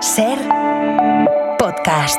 Ser podcast.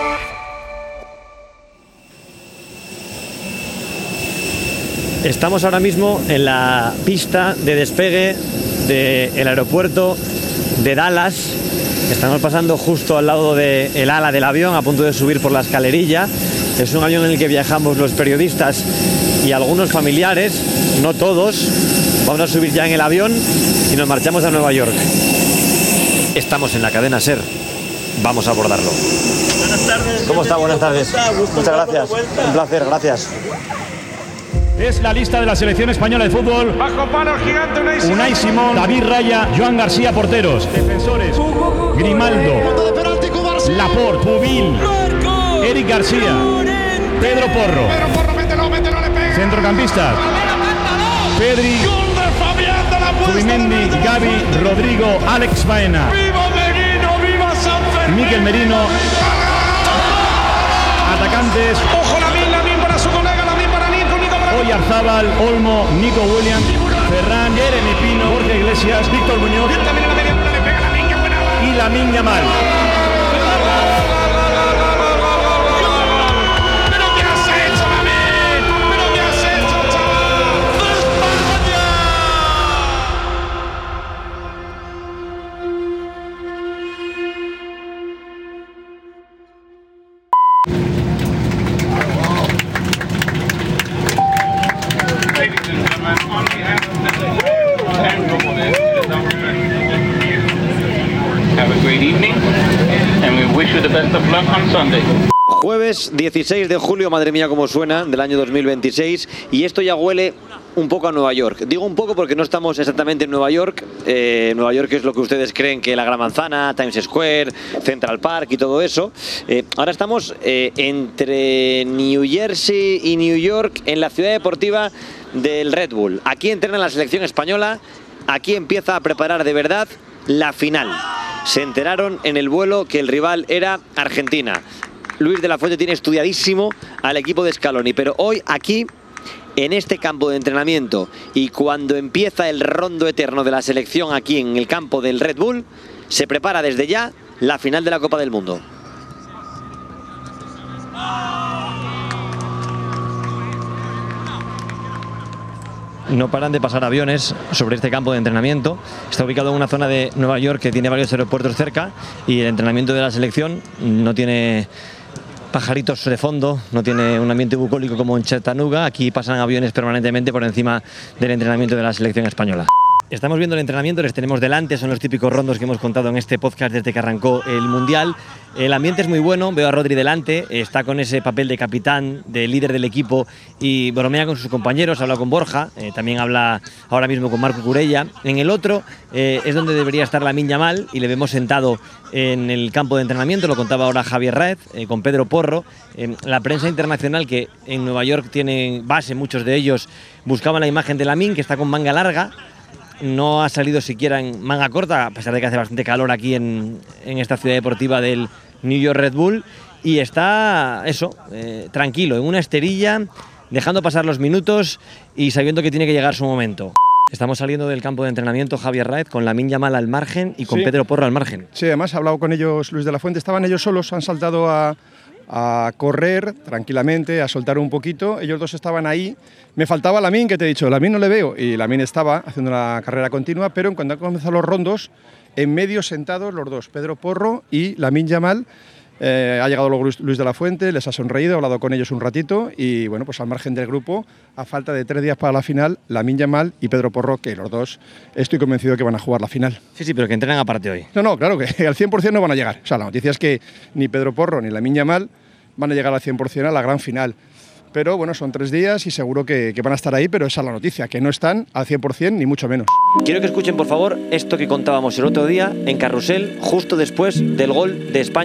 Estamos ahora mismo en la pista de despegue del aeropuerto de Dallas. Estamos pasando justo al lado del ala del avión, a punto de subir por la escalerilla. Es un avión en el que viajamos los periodistas y algunos familiares, no todos. Vamos a subir ya en el avión y nos marchamos a Nueva York. Estamos en la cadena SER. Vamos a abordarlo. Buenas tardes. ¿Cómo está? Buenas tardes. Muchas gracias. Un placer, gracias. Es la lista de la selección española de fútbol. Bajo palo el gigante Unai Simón, David Raya, Joan García, porteros. Defensores: Grimaldo, Laporte, Pubil, Eric García, Pedro Porro. mételo, le pega. Centrocampistas: Pedri, Zubimendi, Gavi, Rodrigo, Alex Baena. ¡Viva Meguino, viva San Fermín! Mikel Merino. Atacantes: ¡Ojo, Lamin para su colega, Lamin para Nico para... Oyarzábal, Olmo, Nico Williams, Ferran, Jeremy Pino, Jorge Iglesias, Víctor Muñoz También en la media luna le pega Lamin, qué buena. y Lamine Yamal. ¿Pero qué has hecho, Lamin? ¿Pero qué has hecho, chaval? ¡España! Have a great evening, and we wish you the best of luck on Sunday. Jueves 16 de julio, madre mía cómo suena, del año 2026, y esto ya huele un poco a Nueva York. Digo un poco porque no estamos exactamente en Nueva York. Nueva York es lo que ustedes creen que la Gran Manzana, Times Square, Central Park y todo eso. Ahora estamos entre New Jersey y New York, en la ciudad deportiva del Red Bull. Aquí entrena la selección española, aquí empieza a preparar de verdad la final. Se enteraron en el vuelo que el rival era Argentina. Luis de la Fuente tiene estudiadísimo al equipo de Scaloni, pero hoy aquí, en este campo de entrenamiento, y cuando empieza el rondo eterno de la selección aquí en el campo del Red Bull, se prepara desde ya la final de la Copa del Mundo. No paran de pasar aviones sobre este campo de entrenamiento. Está ubicado en una zona de Nueva York que tiene varios aeropuertos cerca, y el entrenamiento de la selección no tiene pajaritos de fondo, no tiene un ambiente bucólico como en Chattanooga. Aquí pasan aviones permanentemente por encima del entrenamiento de la selección española. Estamos viendo el entrenamiento, les tenemos delante, son los típicos rondos que hemos contado en este podcast desde que arrancó el Mundial. El ambiente es muy bueno, veo a Rodri delante, está con ese papel de capitán, de líder del equipo, y bromea con sus compañeros, habla con Borja, también habla ahora mismo con Marco Curella. En el otro es donde debería estar Lamine Yamal, y le vemos sentado en el campo de entrenamiento, lo contaba ahora Javier Raez, con Pedro Porro. La prensa internacional, que en Nueva York tiene base, muchos de ellos buscaban la imagen de Lamine, que está con manga larga. No ha salido siquiera en manga corta, a pesar de que hace bastante calor aquí en esta ciudad deportiva del New York Red Bull. Y está, tranquilo, en una esterilla, dejando pasar los minutos y sabiendo que tiene que llegar su momento. Estamos saliendo del campo de entrenamiento, Javier Raez, con Lamine Yamal al margen y con Pedro Porro al margen. Sí, además he hablado con ellos, Luis de la Fuente, estaban ellos solos, han saltado a correr tranquilamente, a soltar un poquito. Ellos dos estaban ahí. Me faltaba Lamine, que te he dicho, Lamine no le veo, y Lamine estaba haciendo una carrera continua, pero en cuanto han comenzado los rondos, en medio sentados los dos, Pedro Porro y Lamine Yamal. Ha llegado luego Luis de la Fuente, les ha sonreído, ha hablado con ellos un ratito, y bueno, pues al margen del grupo, a falta de 3 días para la final, Lamine Yamal y Pedro Porro, que los dos estoy convencido que van a jugar la final. Sí, pero que entrenan aparte hoy. No, claro, que al 100% no van a llegar. O sea, la noticia es que ni Pedro Porro ni Lamine Yamal van a llegar al 100% a la gran final. Pero bueno, son 3 días y seguro que van a estar ahí, pero esa es la noticia, que no están al 100% ni mucho menos. Quiero que escuchen, por favor, esto que contábamos el otro día en Carrusel, justo después del gol de España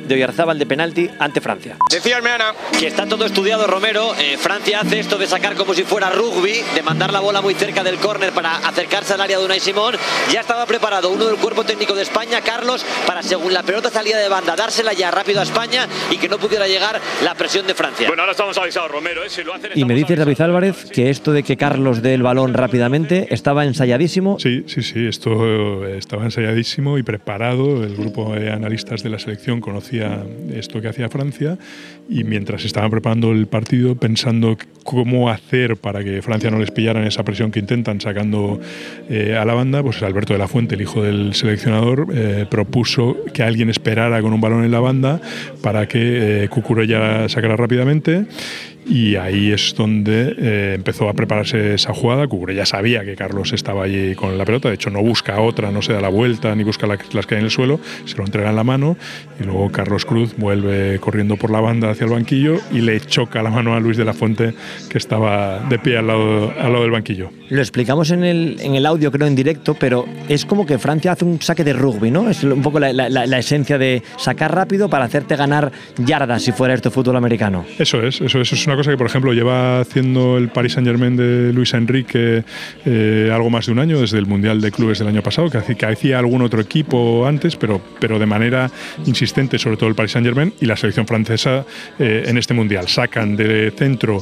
de Oyarzábal de penalti ante Francia. Decía Almeana. Que está todo estudiado, Romero. Francia hace esto de sacar como si fuera rugby, de mandar la bola muy cerca del córner para acercarse al área de Unai Simón. Ya estaba preparado uno del cuerpo técnico de España, Carlos, para según la pelota salía de banda, dársela ya rápido a España y que no pudiera llegar la presión de Francia. Bueno, ahora estamos avisados, Romero. Si lo hacen, y me dices, David Álvarez, que esto de que Carlos dé el balón rápidamente estaba ensayadísimo. Sí, esto estaba ensayadísimo y preparado. El grupo de analistas de la selección conocía esto que hacía Francia y mientras estaban preparando el partido, pensando cómo hacer para que Francia no les pillara en esa presión que intentan sacando a la banda, pues Alberto de la Fuente, el hijo del seleccionador, propuso que alguien esperara con un balón en la banda para que Cucurella sacara rápidamente. Y ahí es donde empezó a prepararse esa jugada. Cucurella sabía que Carlos estaba allí con la pelota, de hecho no busca otra, no se da la vuelta ni busca las que hay en el suelo, se lo entrega en la mano y luego Carlos Cruz vuelve corriendo por la banda hacia el banquillo y le choca la mano a Luis de la Fuente, que estaba de pie al lado del banquillo. Lo explicamos en el audio, creo, en directo, pero es como que Francia hace un saque de rugby, ¿no? Es un poco la esencia de sacar rápido para hacerte ganar yardas si fuera esto fútbol americano. Eso es una cosa que, por ejemplo, lleva haciendo el Paris Saint-Germain de Luis Enrique algo más de un año, desde el Mundial de Clubes del año pasado, que hacía algún otro equipo antes, pero de manera insistente, sobre todo el Paris Saint-Germain y la selección francesa en este Mundial. Sacan de centro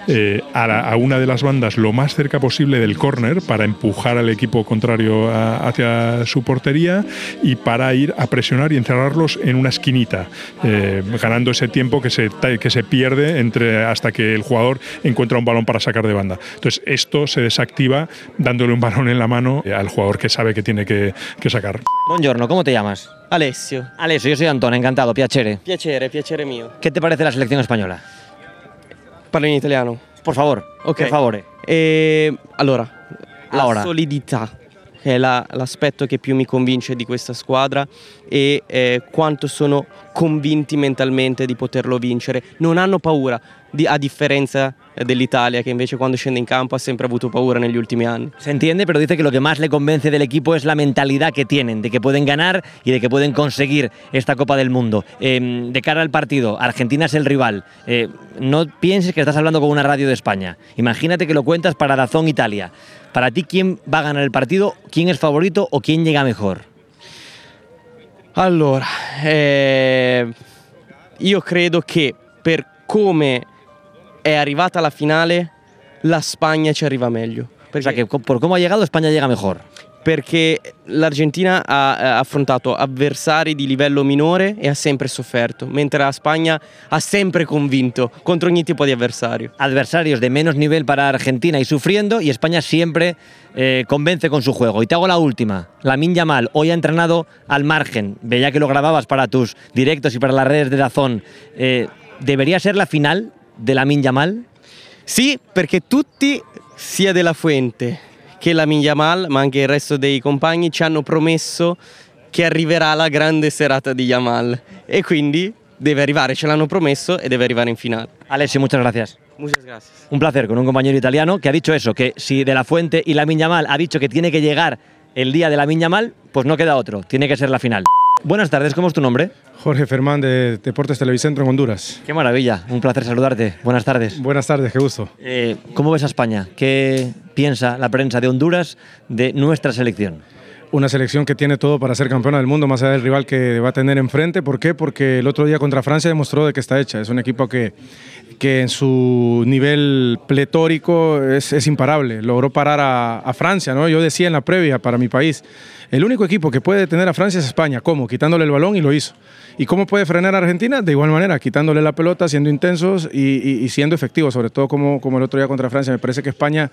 a una de las bandas lo más cerca posible del córner para empujar al equipo contrario hacia su portería y para ir a presionar y encerrarlos en una esquinita, ganando ese tiempo que se pierde hasta que el jugador encuentra un balón para sacar de banda. Entonces esto se desactiva dándole un balón en la mano al jugador que sabe que tiene que sacar. Buongiorno, ¿cómo te llamas? Alessio. Alessio, yo soy Antón, encantado, piacere. Piacere mio. ¿Qué te parece la selección española? Parlo in italiano. Por favor, Ok. per favore. Allora, la Ora. solidità, che è l'aspetto che più mi convince di questa squadra e quanto sono convinti mentalmente di poterlo vincere. Non hanno paura, a differenza dell'Italia, che invece quando scende in campo ha sempre avuto paura negli ultimi anni. Se entiende, pero dice que lo que más le convence del equipo es la mentalidad que tienen, de que pueden ganar y de que pueden conseguir esta Copa del Mundo. De cara al partido, Argentina es el rival. No pienses que estás hablando con una radio de España. Imagínate que lo cuentas para DAZN Italia. Para ti, ¿quién va a ganar el partido? ¿Quién es favorito o quién llega mejor? Allora, io credo che per come è arrivata la finale, la Spagna ci arriva meglio. O sea, que por cómo ha llegado, España llega mejor. Perché l'Argentina ha affrontato avversari di livello minore e ha sempre sofferto, mentre la Spagna ha sempre convinto contro ogni tipo di avversario. Adversarios de menos nivel para Argentina y sufriendo, y España siempre convence con su juego. Y te hago la última. Lamine Yamal hoy ha entrenado al margen. Veía que lo grababas para tus directos y para las redes de DAZN. ¿Debería ser la final de Lamine Yamal? Sì, perché tutti, sia della Fuente che Lamine Yamal, ma anche il resto dei compagni, ci hanno promesso che arriverà la grande serata di Yamal. E quindi deve arrivare, ce l'hanno promesso e deve arrivare in finale. Alessio, muchas gracias. Muchas gracias. Un placer con un compañero italiano que ha dicho eso, que si De la Fuente y Lamine Yamal ha dicho que tiene que llegar el día de Lamine Yamal, pues no queda otro, tiene que ser la final. Buenas tardes, ¿cómo es tu nombre? Jorge Fermán, de Deportes Televicentro en Honduras. Qué maravilla, un placer saludarte. Buenas tardes. Buenas tardes, qué gusto. ¿Cómo ves a España? ¿Qué piensa la prensa de Honduras de nuestra selección? Una selección que tiene todo para ser campeona del mundo, más allá del rival que va a tener enfrente. ¿Por qué? Porque el otro día contra Francia demostró de que está hecha. Es un equipo que en su nivel pletórico es imparable. Logró parar a Francia, ¿no? Yo decía en la previa para mi país, el único equipo que puede detener a Francia es España. ¿Cómo? Quitándole el balón, y lo hizo. ¿Y cómo puede frenar a Argentina? De igual manera, quitándole la pelota, siendo intensos y siendo efectivos, sobre todo como el otro día contra Francia. Me parece que España,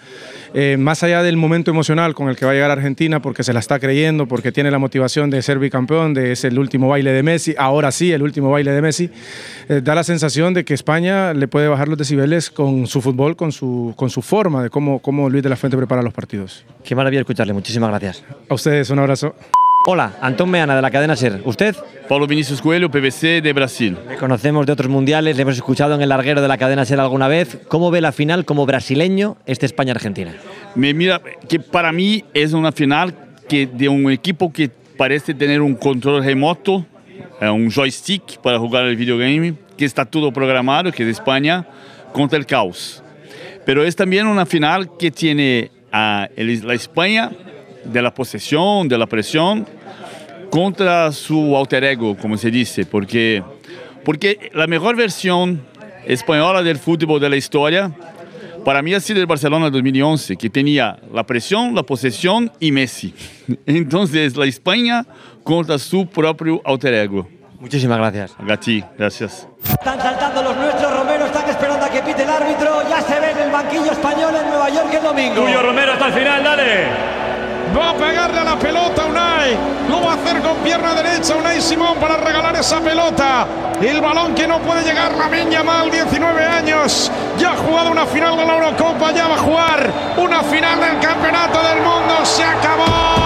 más allá del momento emocional con el que va a llegar Argentina, porque se la está creyendo, porque tiene la motivación de ser bicampeón, de es el último baile de Messi, ahora sí, el último baile de Messi, da la sensación de que España le puede bajar los decibeles con su fútbol, con su forma de cómo Luis de la Fuente prepara los partidos. Qué maravilla escucharle, muchísimas gracias. A ustedes, un abrazo. Hola, Antón Meana de la cadena SER. ¿Usted? Paulo Vinícius Coelho, PVC de Brasil. Le conocemos de otros mundiales, le hemos escuchado en el larguero de la cadena SER alguna vez. ¿Cómo ve la final como brasileño España-Argentina? Mira, que para mí es una final de un equipo que parece tener un control remoto un joystick para jugar el videogame, que está todo programado, que es España contra el caos. Pero es también una final que tiene la España de la posesión, de la presión, contra su alter ego, como se dice, porque la mejor versión española del fútbol de la historia, para mí ha sido el Barcelona 2011, que tenía la presión, la posesión y Messi. Entonces, la España contra su propio alter ego. Muchísimas gracias. A ti, gracias. Están saltando los nuestros, Romero, están esperando a que pite el árbitro, ya se ve en el banquillo español en Nueva York el domingo. Tuyo, Romero, hasta el final, dale. Va a pegarle a la pelota Unai. Lo va a hacer con pierna derecha Unai Simón para regalar esa pelota. El balón que no puede llegar Lamine Yamal, 19 años. Ya ha jugado una final de la Eurocopa, ya va a jugar una final del Campeonato del Mundo. ¡Se acabó!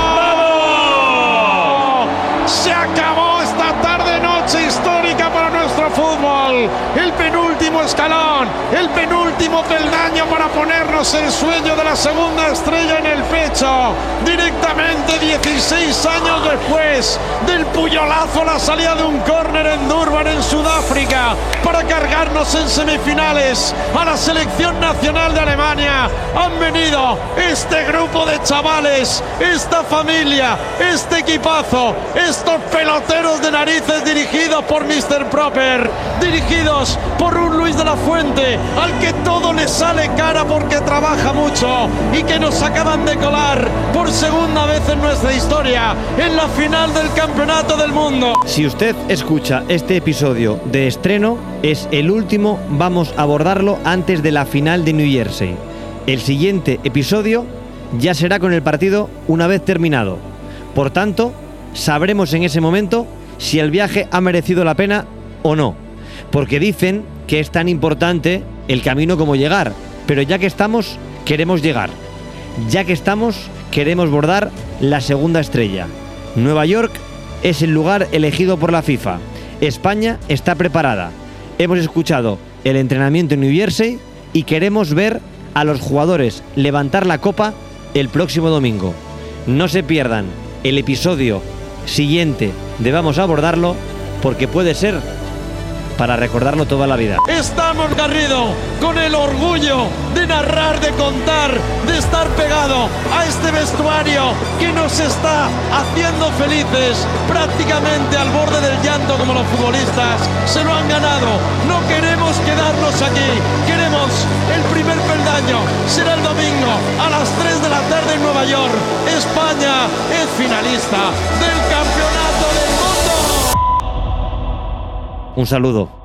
¡Vamos! Se acabó esta tarde-noche histórica para nuestro fútbol. El penúltimo escalón, el penúltimo peldaño para ponernos el sueño de la segunda estrella en el pecho. Directamente 16 años después del puyolazo a la salida de un córner en Durban, en Sudáfrica, para cargarnos en semifinales a la selección nacional de Alemania. Han venido este grupo de chavales, esta familia, este equipazo, estos peloteros de narices dirigidos por Mr. Proper, dirigidos por un Luis de la Fuente, al que todo le sale cara porque trabaja mucho y que nos acaban de colar por segunda vez en nuestra historia en la final del Campeonato del Mundo. Si usted escucha este episodio de estreno, es el último, vamos a abordarlo antes de la final de New Jersey. El siguiente episodio ya será con el partido una vez terminado. Por tanto, sabremos en ese momento si el viaje ha merecido la pena o no. Porque dicen que es tan importante el camino como llegar. Pero ya que estamos, queremos llegar. Ya que estamos, queremos bordar la segunda estrella. Nueva York es el lugar elegido por la FIFA. España está preparada. Hemos escuchado el entrenamiento en New Jersey y queremos ver a los jugadores levantar la copa el próximo domingo. No se pierdan el episodio siguiente de Vamos a abordarlo, porque puede ser para recordarlo toda la vida. Estamos, Garrido, con el orgullo de narrar, de contar, de estar pegado a este vestuario que nos está haciendo felices, prácticamente al borde del llanto como los futbolistas. Se lo han ganado. No queremos quedarnos aquí. Queremos el primer peldaño. Será el domingo a las 3 de la tarde en Nueva York. España es finalista del Campeonato del Mundo. Un saludo.